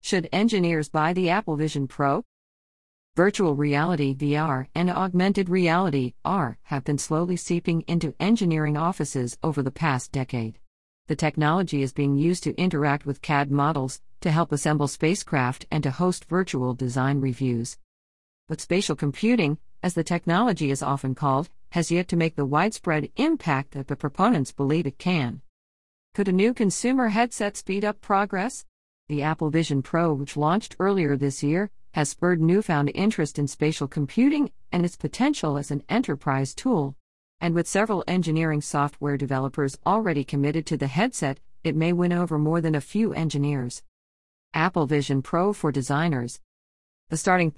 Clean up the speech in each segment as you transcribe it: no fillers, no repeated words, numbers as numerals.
Should engineers buy the Apple Vision Pro? Virtual reality (VR) and augmented reality (AR) have been slowly seeping into engineering offices over the past decade. The technology is being used to interact with CAD models, to help assemble spacecraft, and to host virtual design reviews. But spatial computing, as the technology is often called, has yet to make the widespread impact that the proponents believe it can. Could a new consumer headset speed up progress? The Apple Vision Pro, which launched earlier this year, has spurred newfound interest in spatial computing and its potential as an enterprise tool. And with several engineering software developers already committed to the headset, it may win over more than a few engineers. Apple Vision Pro for designers. The starting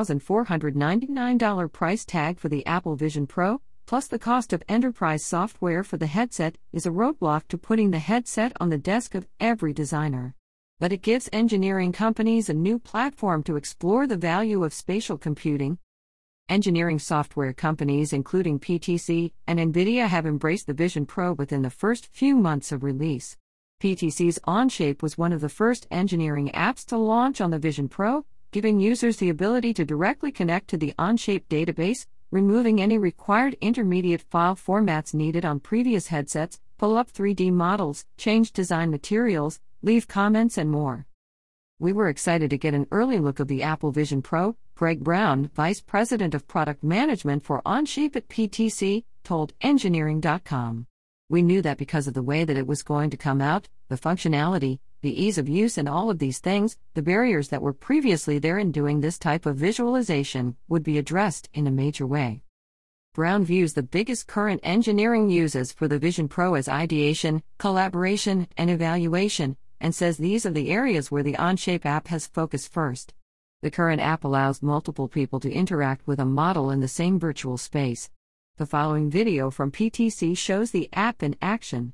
$3,499 price tag for the Apple Vision Pro, plus the cost of enterprise software for the headset, is a roadblock to putting the headset on the desk of every designer. But it gives engineering companies a new platform to explore the value of spatial computing. Engineering software companies including PTC and NVIDIA have embraced the Vision Pro within the first few months of release. PTC's Onshape was one of the first engineering apps to launch on the Vision Pro, giving users the ability to directly connect to the Onshape database, removing any required intermediate file formats needed on previous headsets, pull up 3D models, change design materials, leave comments, and more. We were excited to get an early look of the Apple Vision Pro. Greg Brown, Vice President of Product Management for Onshape at PTC, told Engineering.com. We knew that because of the way that it was going to come out, the functionality, the ease of use, and all of these things, the barriers that were previously there in doing this type of visualization would be addressed in a major way. Brown views the biggest current engineering uses for the Vision Pro as ideation, collaboration, and evaluation, and says these are the areas where the Onshape app has focused first. The current app allows multiple people to interact with a model in the same virtual space. The following video from PTC shows the app in action.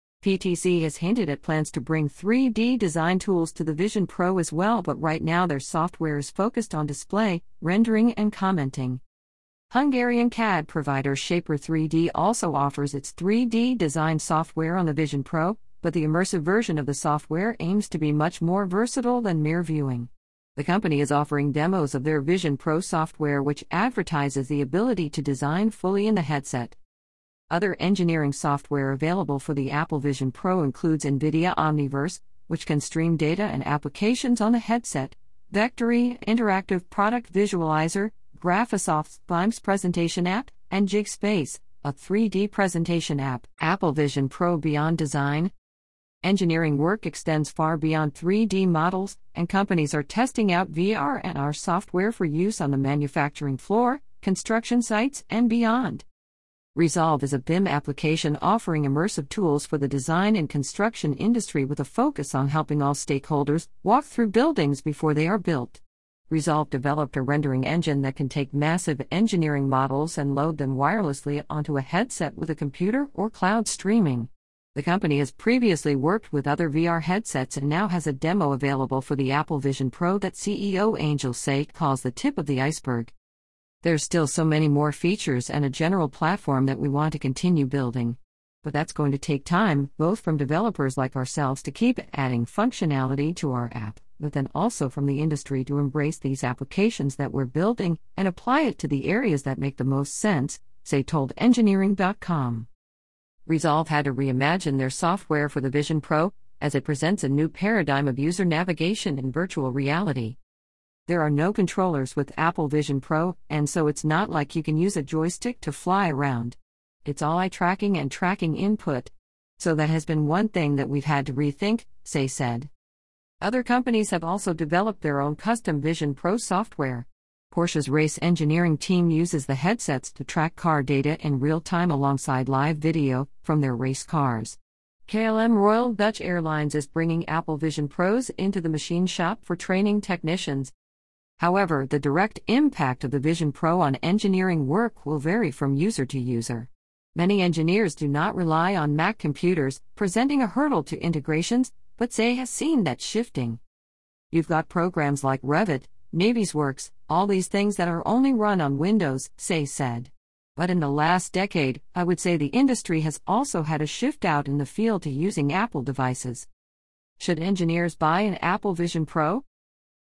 PTC has hinted at plans to bring 3D design tools to the Vision Pro as well, but right now their software is focused on display, rendering, and commenting. Hungarian CAD provider Shaper 3D also offers its 3D design software on the Vision Pro, but the immersive version of the software aims to be much more versatile than mere viewing. The company is offering demos of their Vision Pro software, which advertises the ability to design fully in the headset. Other engineering software available for the Apple Vision Pro includes NVIDIA Omniverse, which can stream data and applications on the headset, Vectory Interactive Product Visualizer, Graphisoft's Glimpse presentation app, and JigSpace, a 3D presentation app. Apple Vision Pro beyond design. Engineering work extends far beyond 3D models, and companies are testing out VR and AR software for use on the manufacturing floor, construction sites, and beyond. Resolve is a BIM application offering immersive tools for the design and construction industry with a focus on helping all stakeholders walk through buildings before they are built. Resolve developed a rendering engine that can take massive engineering models and load them wirelessly onto a headset with a computer or cloud streaming. The company has previously worked with other VR headsets and now has a demo available for the Apple Vision Pro that CEO Angel Say calls the tip of the iceberg. There's still so many more features and a general platform that we want to continue building. But that's going to take time, both from developers like ourselves to keep adding functionality to our app, but then also from the industry to embrace these applications that we're building and apply it to the areas that make the most sense, Say told Engineering.com. Resolve had to reimagine their software for the Vision Pro, as it presents a new paradigm of user navigation in virtual reality. There are no controllers with Apple Vision Pro, and so it's not like you can use a joystick to fly around. It's all eye tracking and tracking input. So that has been one thing that we've had to rethink, Say said. Other companies have also developed their own custom Vision Pro software. Porsche's race engineering team uses the headsets to track car data in real time alongside live video from their race cars. KLM Royal Dutch Airlines is bringing Apple Vision Pros into the machine shop for training technicians. However, the direct impact of the Vision Pro on engineering work will vary from user to user. Many engineers do not rely on Mac computers, presenting a hurdle to integrations, but Say has seen that shifting. You've got programs like Revit, Navisworks, all these things that are only run on Windows, Say said. But in the last decade, I would say the industry has also had a shift out in the field to using Apple devices. Should engineers buy an Apple Vision Pro?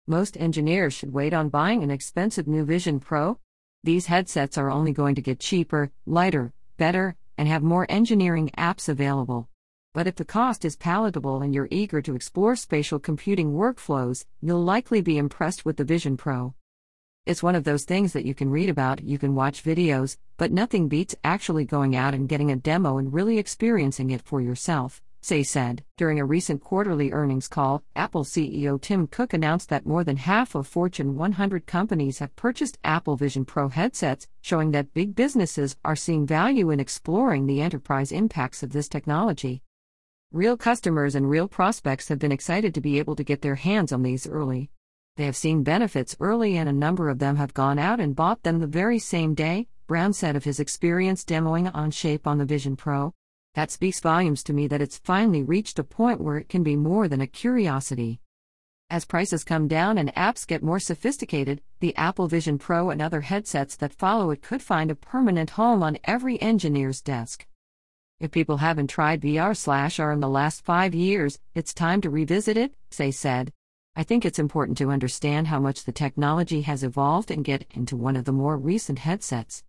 Most engineers should wait on buying an expensive new Vision Pro. These headsets are only going to get cheaper, lighter, better, and have more engineering apps available. But if the cost is palatable and you're eager to explore spatial computing workflows, you'll likely be impressed with the Vision Pro. It's one of those things that you can read about, you can watch videos, but nothing beats actually going out and getting a demo and really experiencing it for yourself, Say said. During a recent quarterly earnings call, Apple CEO Tim Cook announced that more than half of Fortune 100 companies have purchased Apple Vision Pro headsets, showing that big businesses are seeing value in exploring the enterprise impacts of this technology. Real customers and real prospects have been excited to be able to get their hands on these early. They have seen benefits early and a number of them have gone out and bought them the very same day, Brown said of his experience demoing Onshape on the Vision Pro. That speaks volumes to me that it's finally reached a point where it can be more than a curiosity. As prices come down and apps get more sophisticated, the Apple Vision Pro and other headsets that follow it could find a permanent home on every engineer's desk. If people haven't tried VR/AR in the last 5 years, it's time to revisit it, Say said. I think it's important to understand how much the technology has evolved and get into one of the more recent headsets.